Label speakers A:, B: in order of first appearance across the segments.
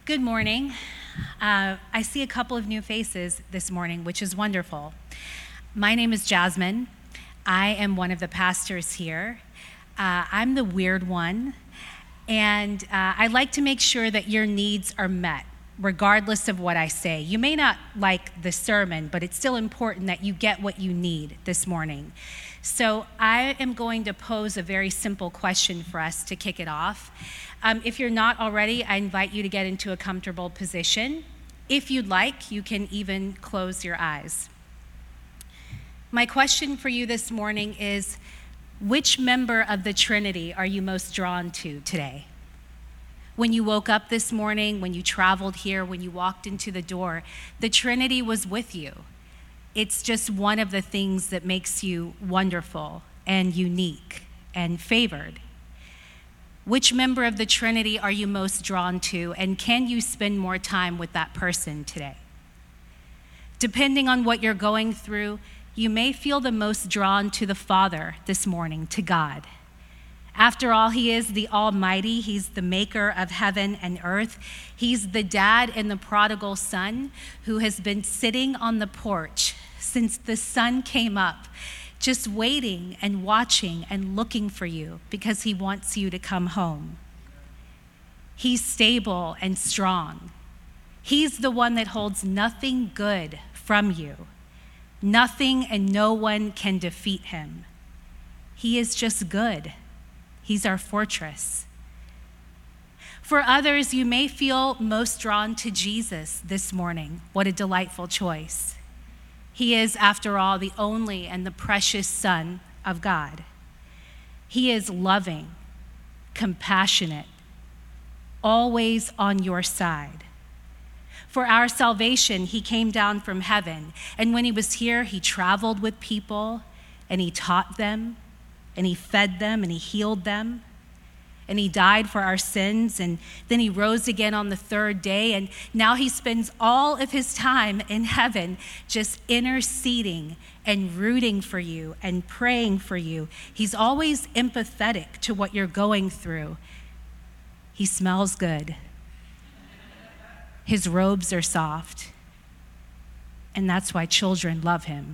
A: Good morning. I see a couple of new faces this morning, which is wonderful. My name is Jasmine. I am one of the pastors here. I'm the weird one, and I like to make sure that your needs are met, regardless of what I say. You may not like the sermon, but it's still important that you get what you need this morning. So I am going to pose a very simple question for us to kick it off. If you're not already, I invite you to get into a comfortable position. If you'd like, you can even close your eyes. My question for you this morning is, which member of the Trinity are you most drawn to today? When you woke up this morning, when you traveled here, when you walked into the door, the Trinity was with you. It's just one of the things that makes you wonderful and unique and favored. Which member of the Trinity are you most drawn to, and can you spend more time with that person today? Depending on what you're going through, you may feel the most drawn to the Father this morning, to God. After all, He is the Almighty. He's the maker of heaven and earth. He's the dad and the prodigal son who has been sitting on the porch since the sun came up, just waiting and watching and looking for you because He wants you to come home. He's stable and strong. He's the one that holds nothing good from you. Nothing and no one can defeat Him. He is just good. He's our fortress. For others, you may feel most drawn to Jesus this morning. What a delightful choice. He is, after all, the only and the precious Son of God. He is loving, compassionate, always on your side. For our salvation, He came down from heaven, and when He was here, He traveled with people, and He taught them, and He fed them, and He healed them, and He died for our sins, and then He rose again on the third day, and now He spends all of His time in heaven just interceding and rooting for you and praying for you. He's always empathetic to what you're going through. He smells good. His robes are soft, and that's why children love Him.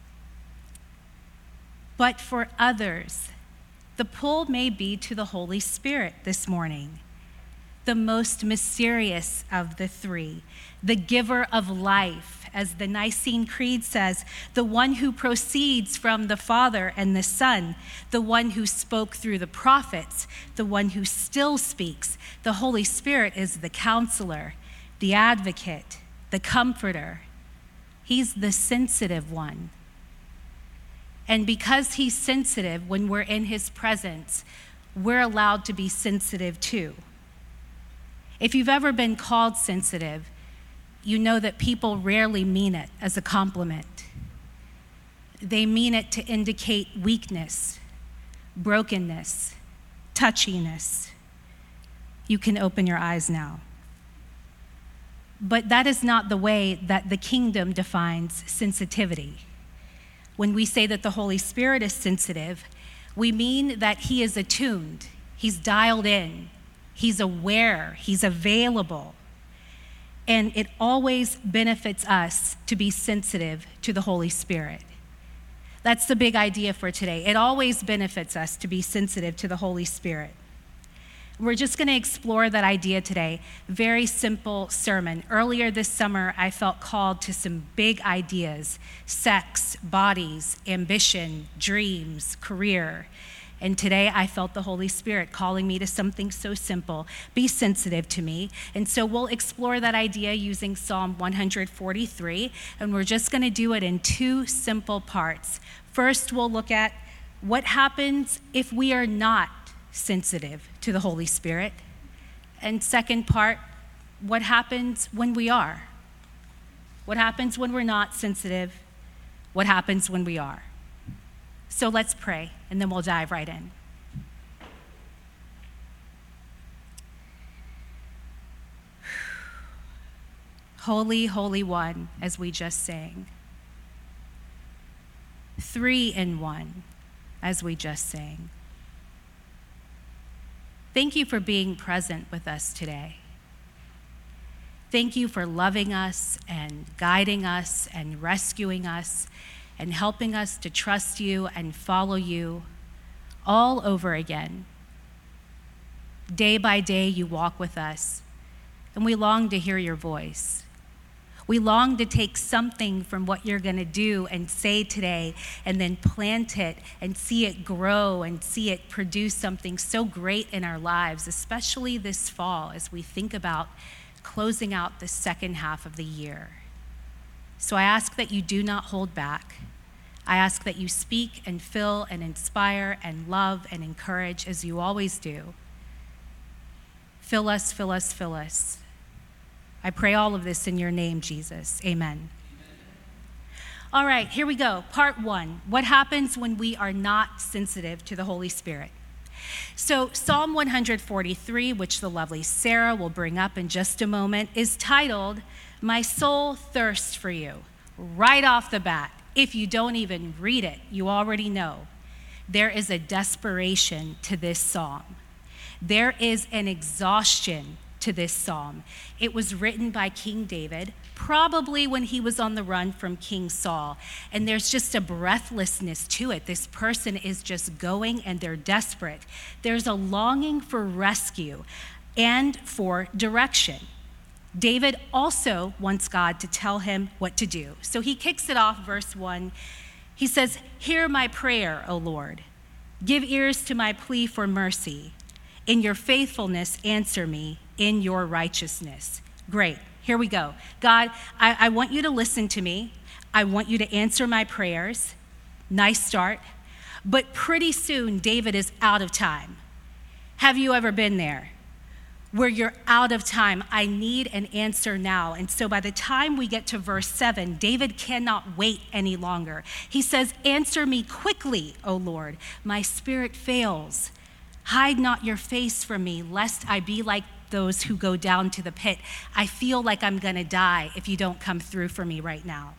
A: But for others, the pull may be to the Holy Spirit this morning, the most mysterious of the three, the giver of life, as the Nicene Creed says, the one who proceeds from the Father and the Son, the one who spoke through the prophets, the one who still speaks. The Holy Spirit is the counselor, the advocate, the comforter. He's the sensitive one. And because He's sensitive, when we're in His presence, we're allowed to be sensitive too. If you've ever been called sensitive, you know that people rarely mean it as a compliment. They mean it to indicate weakness, brokenness, touchiness. You can open your eyes now. But that is not the way that the kingdom defines sensitivity. When we say that the Holy Spirit is sensitive, we mean that He is attuned, He's dialed in, He's aware, He's available. And it always benefits us to be sensitive to the Holy Spirit. That's the big idea for today. It always benefits us to be sensitive to the Holy Spirit. We're just going to explore that idea today. Very simple sermon. Earlier this summer, I felt called to some big ideas: sex, bodies, ambition, dreams, career. And today I felt the Holy Spirit calling me to something so simple: be sensitive to me. And so we'll explore that idea using Psalm 143, and we're just going to do it in two simple parts. First, we'll look at what happens if we are not sensitive to the Holy Spirit. And second part, what happens when we are? What happens when we're not sensitive? What happens when we are? So let's pray, and then we'll dive right in. Holy, Holy One, as we just sang. Three in one, as we just sang. Thank you for being present with us today. Thank you for loving us and guiding us and rescuing us and helping us to trust you and follow you all over again. Day by day, you walk with us, and we long to hear your voice. We long to take something from what you're going to do and say today and then plant it and see it grow and see it produce something so great in our lives, especially this fall as we think about closing out the second half of the year. So I ask that you do not hold back. I ask that you speak and fill and inspire and love and encourage as you always do. Fill us, fill us, fill us. I pray all of this in your name, Jesus. Amen. All right, here we go. Part 1, what happens when we are not sensitive to the Holy Spirit? So Psalm 143, which the lovely Sarah will bring up in just a moment, is titled, "My Soul Thirsts for You." Right off the bat, if you don't even read it, you already know there is a desperation to this psalm. There is an exhaustion to this psalm. It was written by King David, probably when he was on the run from King Saul. And there's just a breathlessness to it. This person is just going and they're desperate. There's a longing for rescue and for direction. David also wants God to tell him what to do. So he kicks it off, verse 1. He says, "Hear my prayer, O Lord. Give ears to my plea for mercy. In your faithfulness, answer me in your righteousness." Great. Here we go. God, I want you to listen to me. I want you to answer my prayers. Nice start. But pretty soon, David is out of time. Have you ever been there? Where you're out of time, I need an answer now. And so by the time we get to verse 7, David cannot wait any longer. He says, "Answer me quickly, O Lord. My spirit fails. Hide not your face from me, lest I be like those who go down to the pit. I feel like I'm going to die if you don't come through for me right now."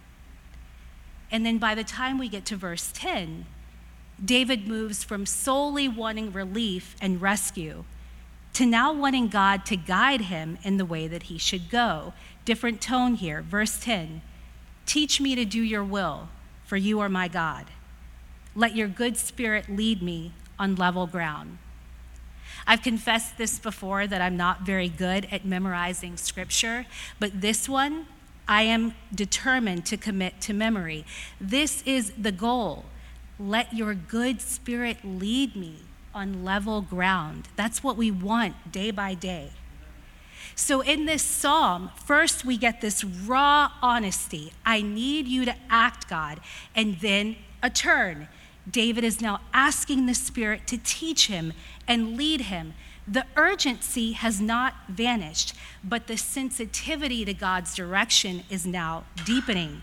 A: And then by the time we get to verse 10, David moves from solely wanting relief and rescue to now wanting God to guide him in the way that he should go. Different tone here. Verse 10, "Teach me to do your will, for you are my God. Let your good spirit lead me on level ground." I've confessed this before that I'm not very good at memorizing scripture, but this one I am determined to commit to memory. This is the goal. Let your good spirit lead me on level ground. That's what we want day by day. So in this psalm, first we get this raw honesty. I need you to act, God, and then a turn. David is now asking the Spirit to teach him and lead him. The urgency has not vanished, but the sensitivity to God's direction is now deepening.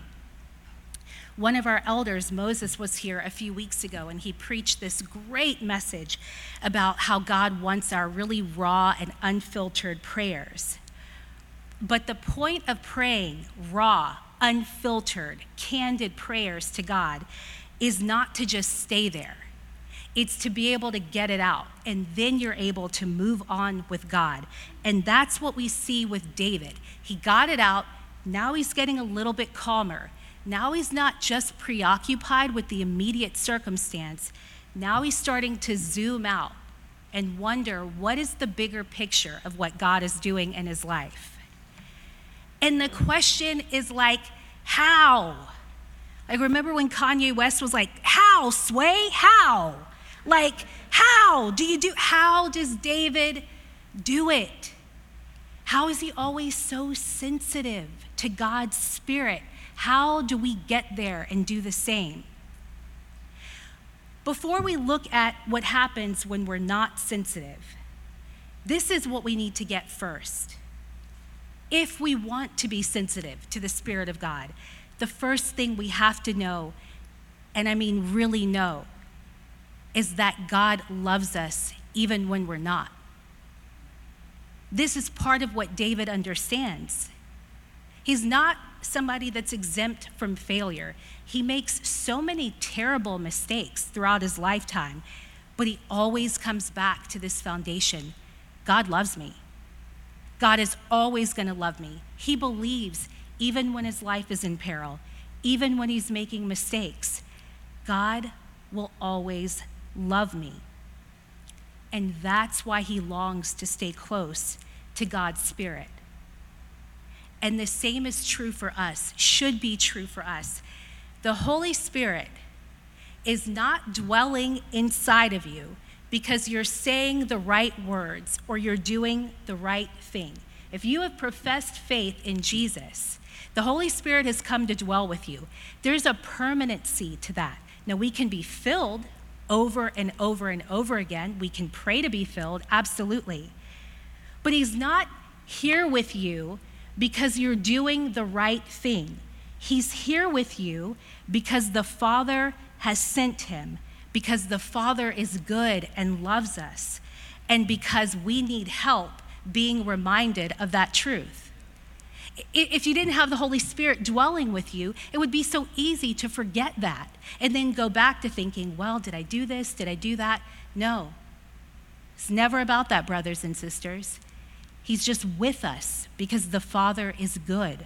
A: One of our elders, Moses, was here a few weeks ago, and he preached this great message about how God wants our really raw and unfiltered prayers. But the point of praying raw, unfiltered, candid prayers to God is not to just stay there. It's to be able to get it out, and then you're able to move on with God. And that's what we see with David. He got it out. Now he's getting a little bit calmer. Now he's not just preoccupied with the immediate circumstance. Now he's starting to zoom out and wonder, what is the bigger picture of what God is doing in his life? And the question is like, how? I remember when Kanye West was like, "How, Sway? How?" Like, how does David do it? How is he always so sensitive to God's Spirit? How do we get there and do the same? Before we look at what happens when we're not sensitive, this is what we need to get first. If we want to be sensitive to the Spirit of God, the first thing we have to know, and I mean really know, is that God loves us even when we're not. This is part of what David understands. He's not somebody that's exempt from failure. He makes so many terrible mistakes throughout his lifetime, but he always comes back to this foundation. God loves me. God is always going to love me. He believes even when his life is in peril, even when he's making mistakes, God will always love me. And that's why he longs to stay close to God's Spirit. And the same is true for us, should be true for us. The Holy Spirit is not dwelling inside of you because you're saying the right words or you're doing the right thing. If you have professed faith in Jesus, the Holy Spirit has come to dwell with you. There's a permanency to that. Now, we can be filled over and over and over again. We can pray to be filled, absolutely. But he's not here with you because you're doing the right thing. He's here with you because the Father has sent him, because the Father is good and loves us, and because we need help being reminded of that truth. If you didn't have the Holy Spirit dwelling with you, it would be so easy to forget that and then go back to thinking, well, did I do this? Did I do that? No. It's never about that, brothers and sisters. He's just with us because the Father is good.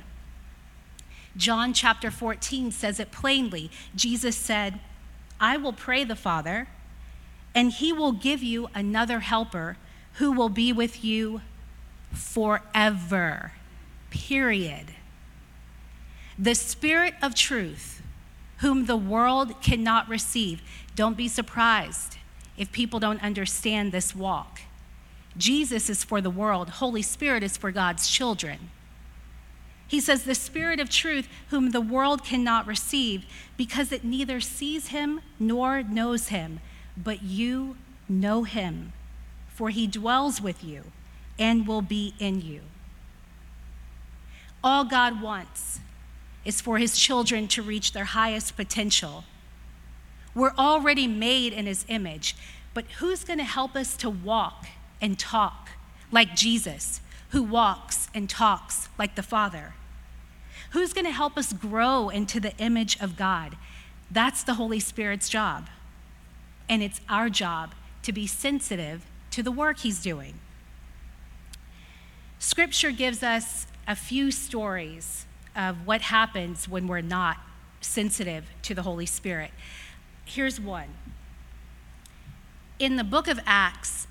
A: John chapter 14 says it plainly. Jesus said, I will pray the Father, and he will give you another helper who will be with you forever. Period. The Spirit of truth, whom the world cannot receive. Don't be surprised if people don't understand this walk. Jesus is for the world. Holy Spirit is for God's children. He says, the Spirit of truth, whom the world cannot receive, because it neither sees him nor knows him, but you know him, for he dwells with you and will be in you. All God wants is for his children to reach their highest potential. We're already made in his image, but who's going to help us to walk and talk like Jesus, who walks and talks like the Father? Who's going to help us grow into the image of God? That's the Holy Spirit's job. And it's our job to be sensitive to the work he's doing. Scripture gives us a few stories of what happens when we're not sensitive to the Holy Spirit. Here's one. In the book of Acts,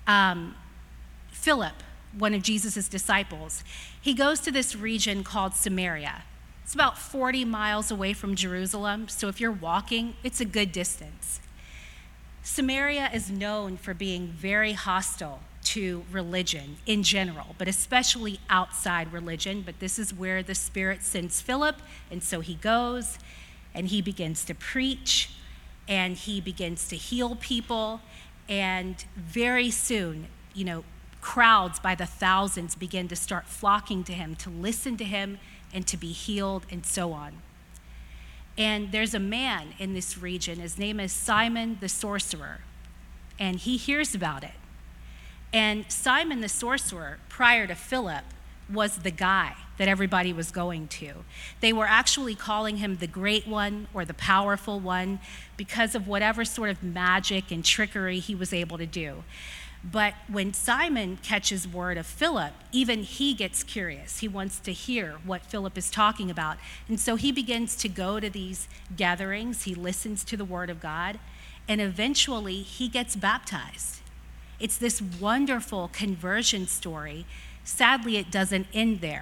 A: Philip, one of Jesus' disciples, he goes to this region called Samaria. It's about 40 miles away from Jerusalem, so if you're walking, it's a good distance. Samaria is known for being very hostile to religion in general, but especially outside religion. But this is where the Spirit sends Philip, and so he goes, and he begins to preach, and he begins to heal people, and very soon, crowds by the thousands begin to start flocking to him, to listen to him, and to be healed, and so on. And there's a man in this region, his name is Simon the Sorcerer, and he hears about it. And Simon the Sorcerer, prior to Philip, was the guy that everybody was going to. They were actually calling him the Great One or the Powerful One because of whatever sort of magic and trickery he was able to do. But when Simon catches word of Philip, even he gets curious. He wants to hear what Philip is talking about. And so he begins to go to these gatherings. He listens to the word of God, and eventually he gets baptized. It's this wonderful conversion story. Sadly, it doesn't end there.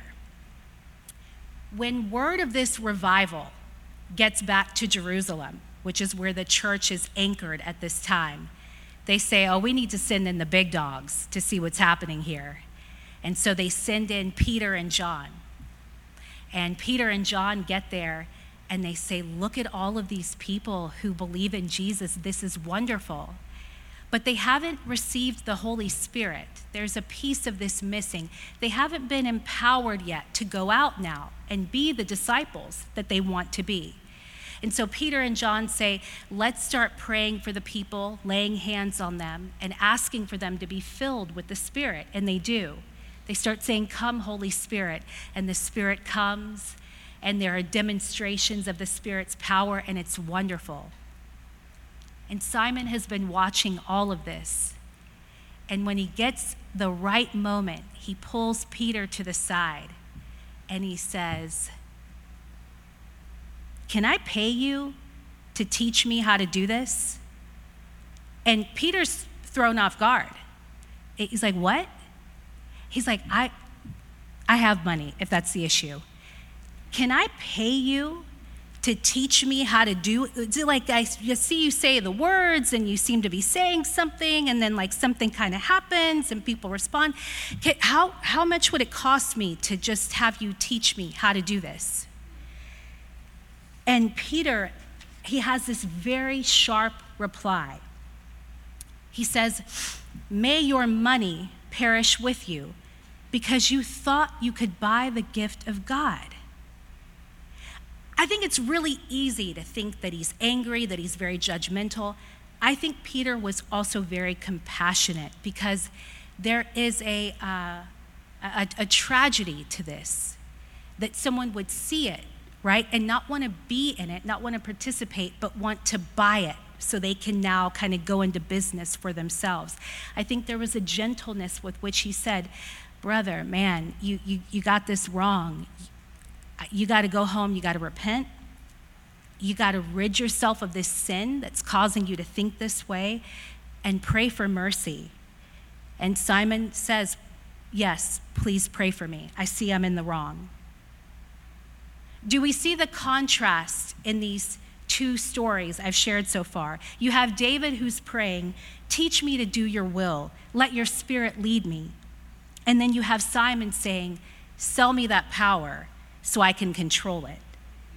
A: When word of this revival gets back to Jerusalem, which is where the church is anchored at this time, they say, we need to send in the big dogs to see what's happening here. And so they send in Peter and John. And Peter and John get there, and they say, look at all of these people who believe in Jesus. This is wonderful. But they haven't received the Holy Spirit. There's a piece of this missing. They haven't been empowered yet to go out now and be the disciples that they want to be. And so Peter and John say, let's start praying for the people, laying hands on them, and asking for them to be filled with the Spirit. And they do. They start saying, come, Holy Spirit. And the Spirit comes, and there are demonstrations of the Spirit's power, and it's wonderful. And Simon has been watching all of this. And when he gets the right moment, he pulls Peter to the side and he says, "Can I pay you to teach me how to do this?" And Peter's thrown off guard. He's like, "What?" He's like, I have money, if that's the issue. "Can I pay you to teach me how to do?" It's like, I just see you say the words and you seem to be saying something, and then like something kind of happens and people respond. How much would it cost me to just have you teach me how to do this? And Peter, he has this very sharp reply. He says, "May your money perish with you, because you thought you could buy the gift of God." I think it's really easy to think that he's angry, that he's very judgmental. I think Peter was also very compassionate, because there is a tragedy to this, that someone would see it, right, and not want to be in it, not want to participate, but want to buy it so they can now kind of go into business for themselves. I think there was a gentleness with which he said, "Brother, man, you got this wrong. You got to go home, you got to repent. You got to rid yourself of this sin that's causing you to think this way, and pray for mercy." And Simon says, "Yes, please pray for me. I see I'm in the wrong." Do we see the contrast in these two stories I've shared so far? You have David who's praying, "Teach me to do your will. Let your spirit lead me." And then you have Simon saying, "Sell me that power so I can control it."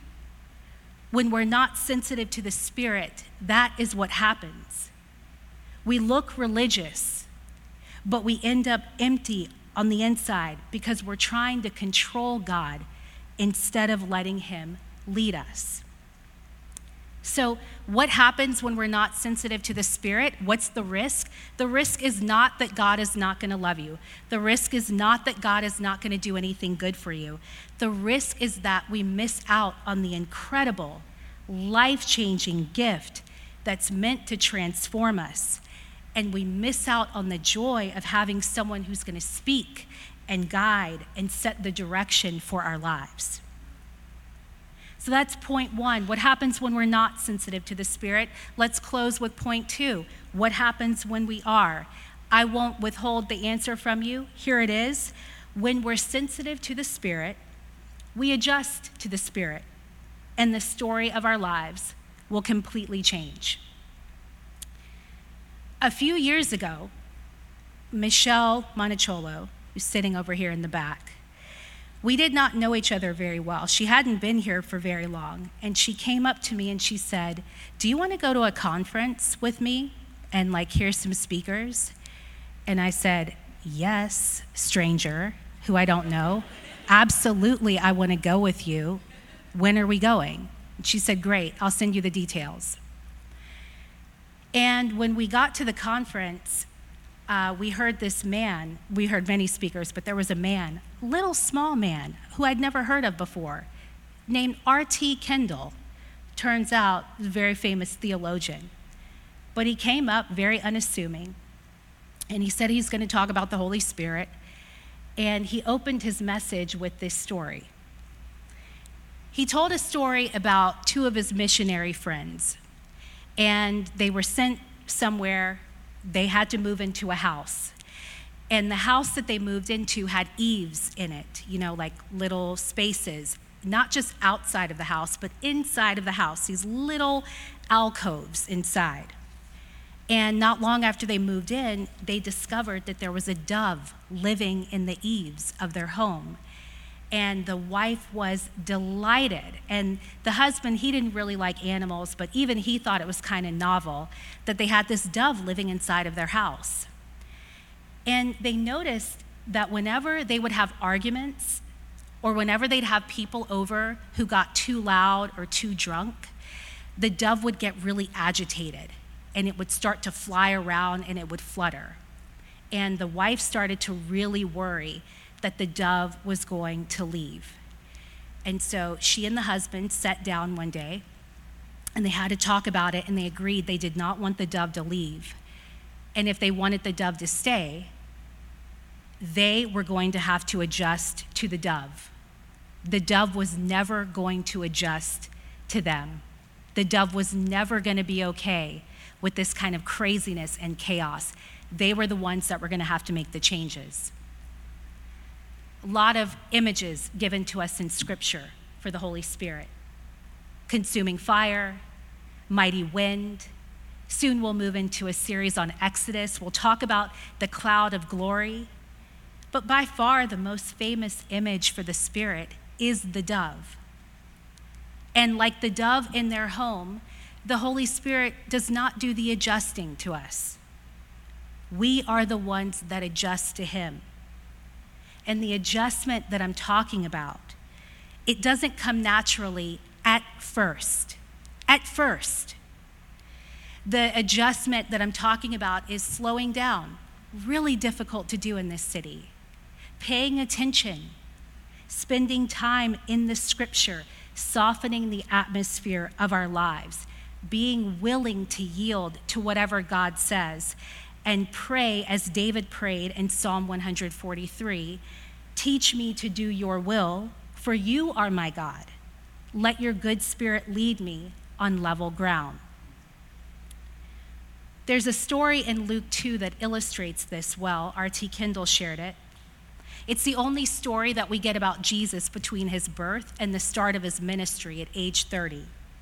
A: When we're not sensitive to the Spirit, that is what happens. We look religious, but we end up empty on the inside because we're trying to control God instead of letting him lead us. So what happens when we're not sensitive to the Spirit? What's the risk? The risk is not that God is not going to love you. The risk is not that God is not going to do anything good for you. The risk is that we miss out on the incredible, life-changing gift that's meant to transform us. And we miss out on the joy of having someone who's going to speak and guide and set the direction for our lives. So that's point one. What happens when we're not sensitive to the Spirit? Let's close with point two. What happens when we are? I won't withhold the answer from you. Here it is. When we're sensitive to the Spirit, we adjust to the Spirit, and the story of our lives will completely change. A few years ago, Michelle Monticello, who's sitting over here in the back, we did not know each other very well. She hadn't been here for very long, and she came up to me and she said, "Do you want to go to a conference with me and hear some speakers?" And I said, "Yes, stranger, who I don't know. Absolutely, I want to go with you. When are we going?" And she said, "Great, I'll send you the details." And when we got to the conference, we heard this man. We heard many speakers, but there was a man, little small man, who I'd never heard of before, named R.T. Kendall. Turns out, a very famous theologian. But he came up very unassuming, and he said he's going to talk about the Holy Spirit, and he opened his message with this story. He told a story about two of his missionary friends, and they were sent somewhere. They had to move into a house. And the house that they moved into had eaves in it, like little spaces, not just outside of the house, but inside of the house, these little alcoves inside. And not long after they moved in, they discovered that there was a dove living in the eaves of their home. And the wife was delighted. And the husband, he didn't really like animals, but even he thought it was kind of novel that they had this dove living inside of their house. And they noticed that whenever they would have arguments, or whenever they'd have people over who got too loud or too drunk, the dove would get really agitated, and it would start to fly around and it would flutter. And the wife started to really worry that the dove was going to leave. And so she and the husband sat down one day, and they had to talk about it, and they agreed they did not want the dove to leave. And if they wanted the dove to stay, they were going to have to adjust to the dove. The dove was never going to adjust to them. The dove was never going to be okay with this kind of craziness and chaos. They were the ones that were going to have to make the changes. A lot of images given to us in Scripture for the Holy Spirit. Consuming fire, mighty wind. Soon we'll move into a series on Exodus. We'll talk about the cloud of glory. But by far the most famous image for the Spirit is the dove. And like the dove in their home, the Holy Spirit does not do the adjusting to us. We are the ones that adjust to him. And the adjustment that I'm talking about, it doesn't come naturally at first. At first. The adjustment that I'm talking about is slowing down. Really difficult to do in this city. Paying attention, spending time in the Scripture, softening the atmosphere of our lives, being willing to yield to whatever God says, and pray as David prayed in Psalm 143, "Teach me to do your will, for you are my God. Let your good spirit lead me on level ground." There's a story in Luke 2 that illustrates this well. R.T. Kendall shared it. It's the only story that we get about Jesus between his birth and the start of his ministry at age 30.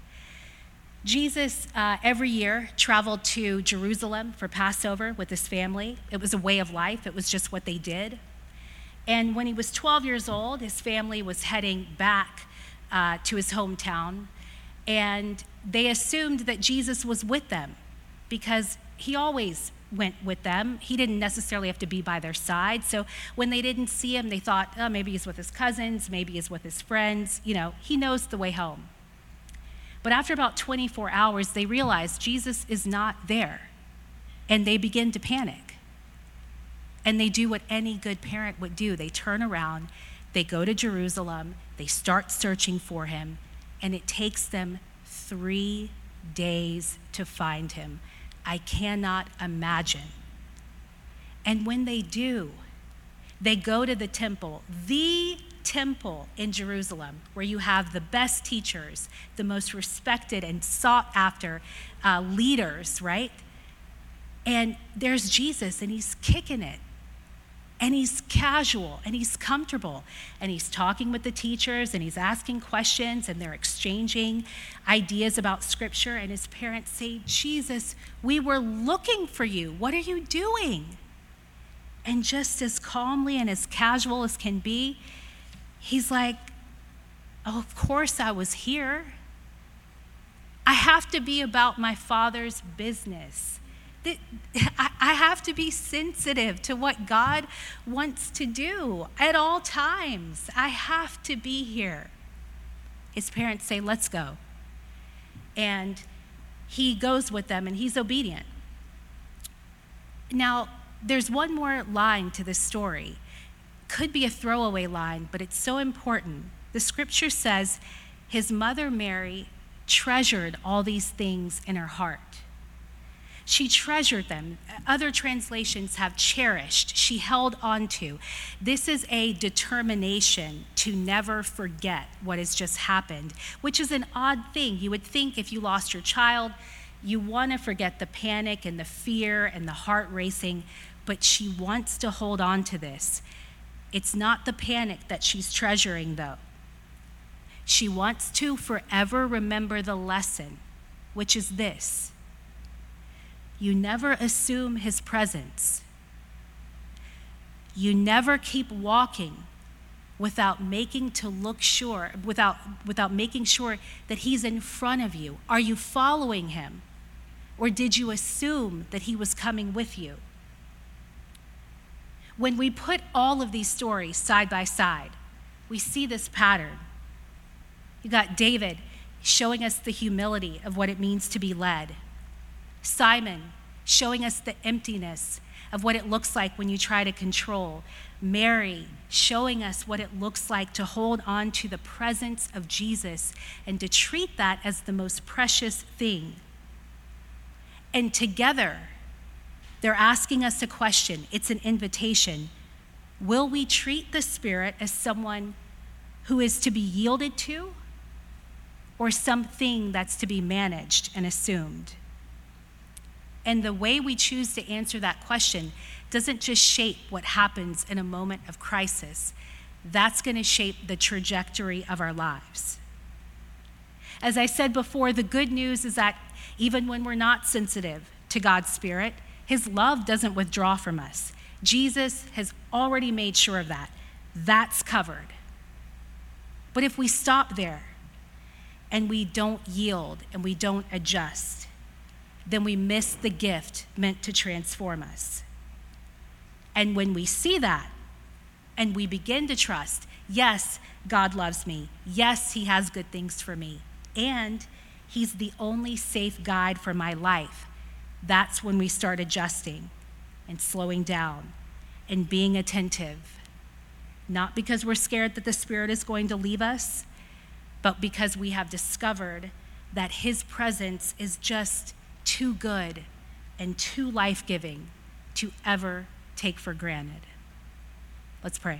A: Jesus, every year, traveled to Jerusalem for Passover with his family. It was a way of life. It was just what they did. And when he was 12 years old, his family was heading back to his hometown, and they assumed that Jesus was with them because he always went with them. He didn't necessarily have to be by their side. So when they didn't see him, they thought, oh, maybe he's with his cousins, maybe he's with his friends. You know, he knows the way home. But after about 24 hours, they realized Jesus is not there, and they begin to panic. And they do what any good parent would do. They turn around, they go to Jerusalem, they start searching for him, and it takes them 3 days to find him. I cannot imagine. And when they do, they go to the temple in Jerusalem, where you have the best teachers, the most respected and sought after leaders, right? And there's Jesus, and he's kicking it. And he's casual, and he's comfortable, and he's talking with the teachers, and he's asking questions, and they're exchanging ideas about Scripture, and his parents say, "Jesus, we were looking for you. What are you doing?" And just as calmly and as casual as can be, he's like, "Oh, of course I was here. I have to be about my Father's business. I have to be sensitive to what God wants to do at all times. I have to be here." His parents say, "Let's go." And he goes with them, and he's obedient. Now, there's one more line to this story. Could be a throwaway line, but it's so important. The Scripture says his mother Mary treasured all these things in her heart. She treasured them. Other translations have cherished. She held on to. This is a determination to never forget what has just happened, which is an odd thing. You would think if you lost your child, you want to forget the panic and the fear and the heart racing, but she wants to hold on to this. It's not the panic that she's treasuring, though. She wants to forever remember the lesson, which is this: you never assume his presence. You never keep walking without making sure that he's in front of you. Are you following him? Or did you assume that he was coming with you? When we put all of these stories side by side, we see this pattern. You got David showing us the humility of what it means to be led. Simon showing us the emptiness of what it looks like when you try to control. Mary showing us what it looks like to hold on to the presence of Jesus and to treat that as the most precious thing. And together, they're asking us a question. It's an invitation. Will we treat the Spirit as someone who is to be yielded to, or something that's to be managed and assumed? And the way we choose to answer that question doesn't just shape what happens in a moment of crisis. That's going to shape the trajectory of our lives. As I said before, the good news is that even when we're not sensitive to God's Spirit, his love doesn't withdraw from us. Jesus has already made sure of that. That's covered. But if we stop there and we don't yield and we don't adjust, then we miss the gift meant to transform us. And when we see that and we begin to trust, yes, God loves me. Yes, he has good things for me. And he's the only safe guide for my life. That's when we start adjusting and slowing down and being attentive. Not because we're scared that the Spirit is going to leave us, but because we have discovered that his presence is just too good and too life-giving to ever take for granted. Let's pray.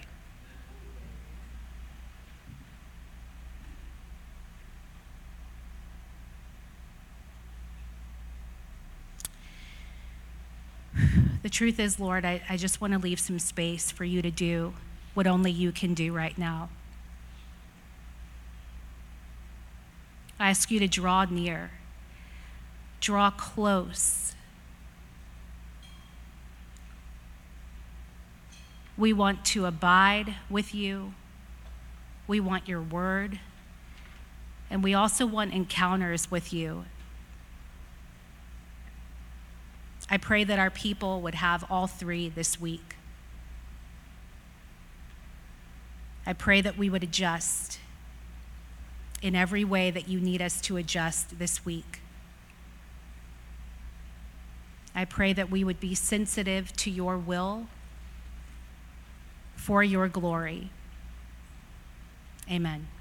A: The truth is, Lord, I just want to leave some space for you to do what only you can do right now. I ask you to draw near, draw close. We want to abide with you. We want your word. And we also want encounters with you. I pray that our people would have all three this week. I pray that we would adjust in every way that you need us to adjust this week. I pray that we would be sensitive to your will for your glory. Amen.